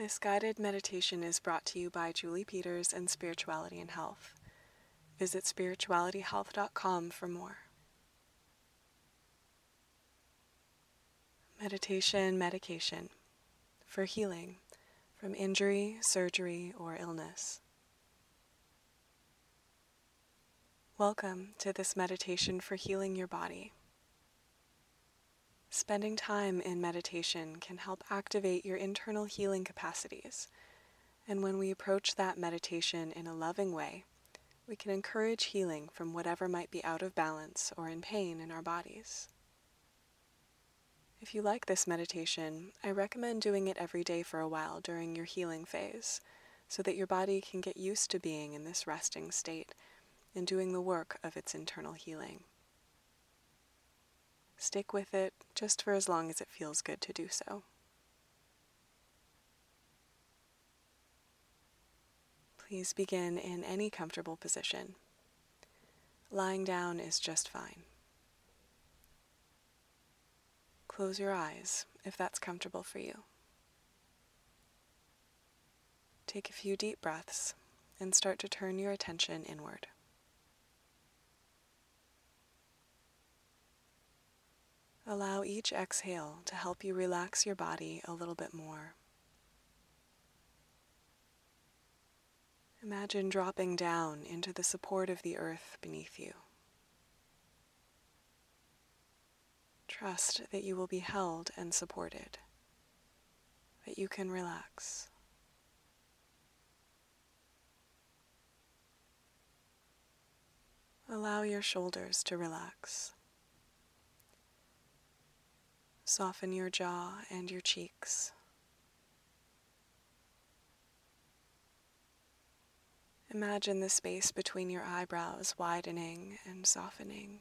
This guided meditation is brought to you by Julie Peters and Spirituality and Health. Visit spiritualityhealth.com for more. Medication for healing from injury, surgery, or illness. Welcome to this meditation for healing your body. Spending time in meditation can help activate your internal healing capacities, and when we approach that meditation in a loving way, we can encourage healing from whatever might be out of balance or in pain in our bodies. If you like this meditation, I recommend doing it every day for a while during your healing phase, so that your body can get used to being in this resting state and doing the work of its internal healing. Stick with it just for as long as it feels good to do so. Please begin in any comfortable position. Lying down is just fine. Close your eyes if that's comfortable for you. Take a few deep breaths and start to turn your attention inward. Allow each exhale to help you relax your body a little bit more. Imagine dropping down into the support of the earth beneath you. Trust that you will be held and supported, that you can relax. Allow your shoulders to relax. Soften your jaw and your cheeks. Imagine the space between your eyebrows widening and softening.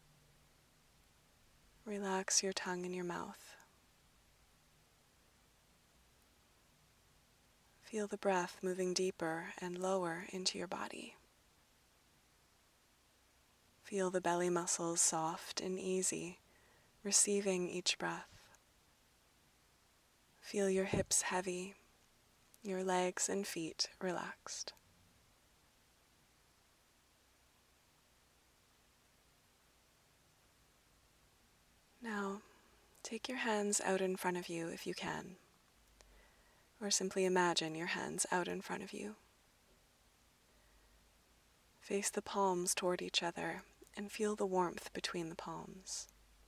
Relax your tongue and your mouth. Feel the breath moving deeper and lower into your body. Feel the belly muscles soft and easy, receiving each breath. Feel your hips heavy, your legs and feet relaxed. Now, take your hands out in front of you if you can, or simply imagine your hands out in front of you. Face the palms toward each other and feel the warmth between the palms.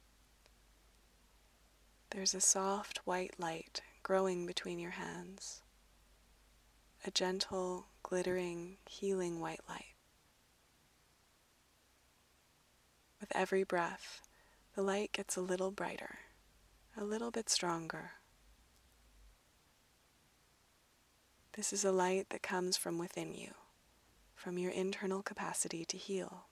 There's a soft white light growing between your hands, a gentle, glittering, healing white light. With every breath, the light gets a little brighter, a little bit stronger. This is a light that comes from within you, from your internal capacity to heal.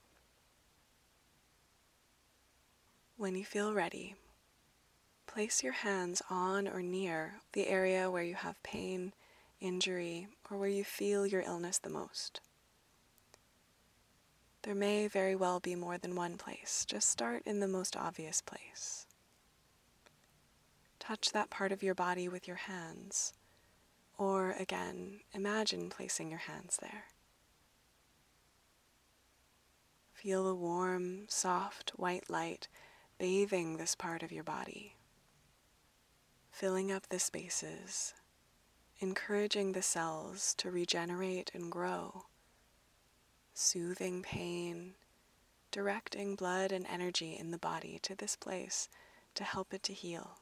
When you feel ready, place your hands on or near the area where you have pain, injury, or where you feel your illness the most. There may very well be more than one place. Just start in the most obvious place. Touch that part of your body with your hands, or again, imagine placing your hands there. Feel the warm, soft, white light bathing this part of your body, filling up the spaces, encouraging the cells to regenerate and grow, soothing pain, directing blood and energy in the body to this place to help it to heal.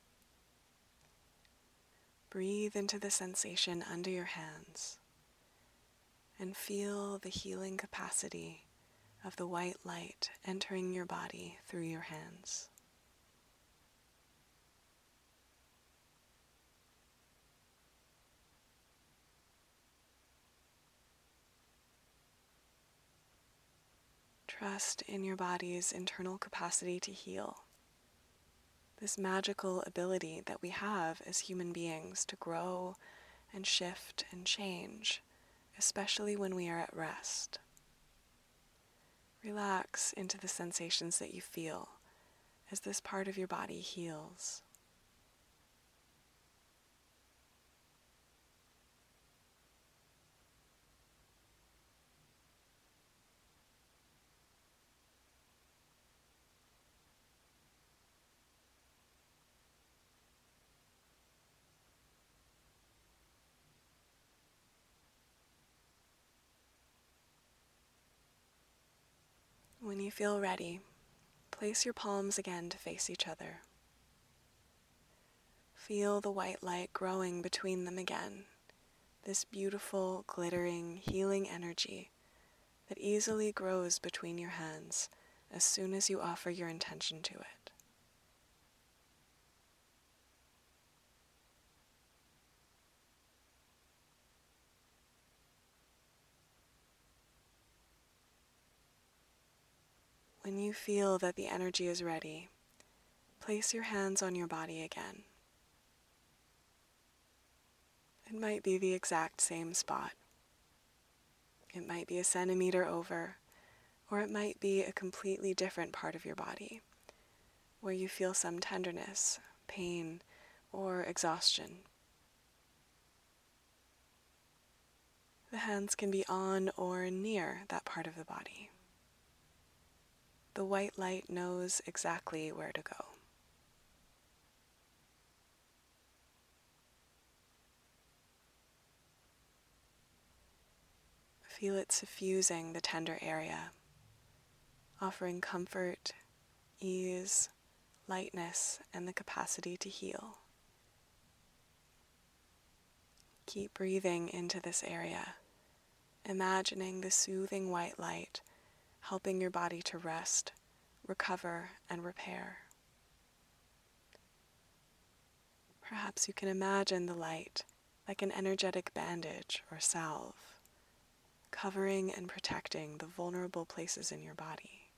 Breathe into the sensation under your hands and feel the healing capacity of the white light entering your body through your hands. Trust in your body's internal capacity to heal. This magical ability that we have as human beings to grow and shift and change, especially when we are at rest. Relax into the sensations that you feel as this part of your body heals. When you feel ready, place your palms again to face each other. Feel the white light growing between them again, this beautiful, glittering, healing energy that easily grows between your hands as soon as you offer your intention to it. When you feel that the energy is ready, place your hands on your body again. It might be the exact same spot. It might be a centimeter over, or it might be a completely different part of your body, where you feel some tenderness, pain, or exhaustion. The hands can be on or near that part of the body. The white light knows exactly where to go. Feel it suffusing the tender area, offering comfort, ease, lightness, and the capacity to heal. Keep breathing into this area, imagining the soothing white light helping your body to rest, recover, and repair. Perhaps you can imagine the light like an energetic bandage or salve, covering and protecting the vulnerable places in your body.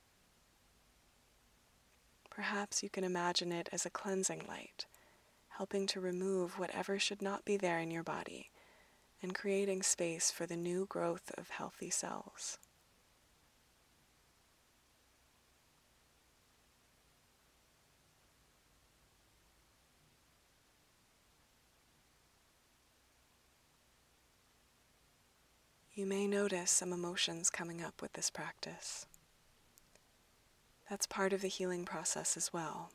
Perhaps you can imagine it as a cleansing light, helping to remove whatever should not be there in your body and creating space for the new growth of healthy cells. You may notice some emotions coming up with this practice. That's part of the healing process as well.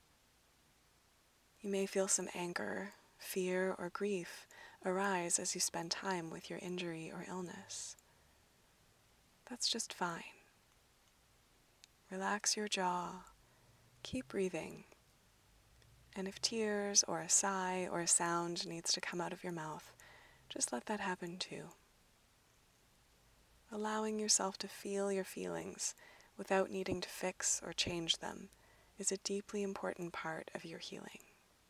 You may feel some anger, fear, or grief arise as you spend time with your injury or illness. That's just fine. Relax your jaw, keep breathing, and if tears or a sigh or a sound needs to come out of your mouth, just let that happen too. Allowing yourself to feel your feelings without needing to fix or change them is a deeply important part of your healing.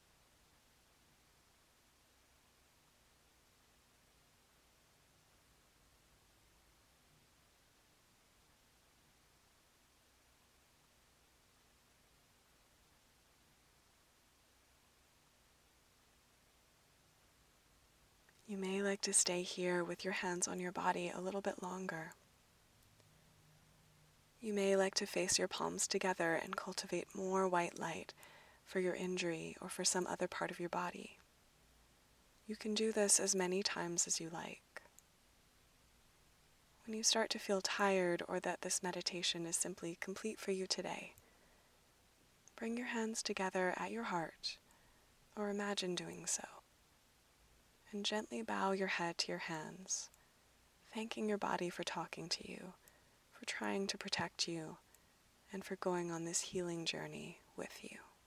You may like to stay here with your hands on your body a little bit longer. You may like to face your palms together and cultivate more white light for your injury or for some other part of your body. You can do this as many times as you like. When you start to feel tired or that this meditation is simply complete for you today, bring your hands together at your heart or imagine doing so. And gently bow your head to your hands, thanking your body for talking to you, for trying to protect you, and for going on this healing journey with you.